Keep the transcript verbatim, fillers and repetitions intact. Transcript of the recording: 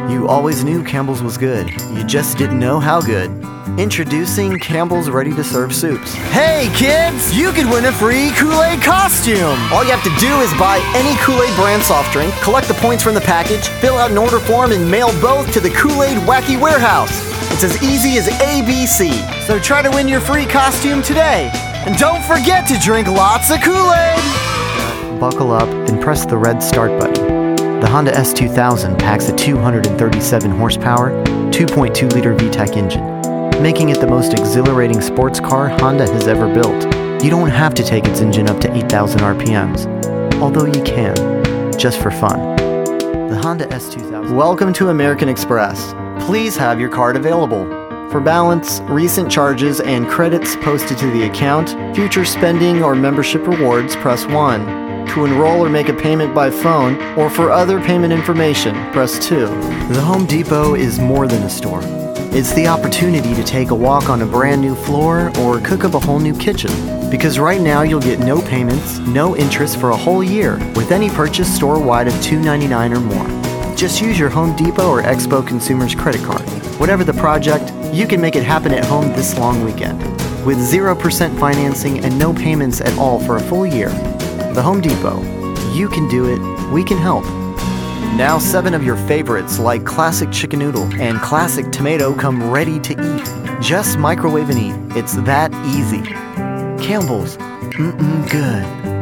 You always knew Campbell's was good. You just didn't know how good. Introducing Campbell's ready-to-serve soups. Hey kids, you could win a free Kool-Aid costume. All you have to do is buy any Kool-Aid brand soft drink, collect the points from the package, fill out an order form, and mail both to the Kool-Aid Wacky Warehouse. It's as easy as A B C. So try to win your free costume today. And don't forget to drink lots of Kool-Aid. Buckle up and press the red start button. The Honda S two thousand packs a two hundred thirty-seven horsepower, two point two liter V TEC engine, making it the most exhilarating sports car Honda has ever built. You don't have to take its engine up to eight thousand R P Ms, although you can, just for fun. The Honda S two thousand. Welcome to American Express. Please have your card available. For balance, recent charges, and credits posted to the account, future spending, or membership rewards, press one. To enroll or make a payment by phone, or for other payment information, press two. The Home Depot is more than a store. It's the opportunity to take a walk on a brand new floor or cook up a whole new kitchen. Because right now you'll get no payments, no interest for a whole year with any purchase store-wide of two dollars and ninety-nine cents or more. Just use your Home Depot or Expo Consumer's credit card. Whatever the project, you can make it happen at home this long weekend. With zero percent financing and no payments at all for a full year. The Home Depot. You can do it. We can help. Now seven of your favorites like Classic Chicken Noodle and Classic Tomato come ready to eat. Just microwave and eat. It's that easy. Campbell's. Mm-mm good.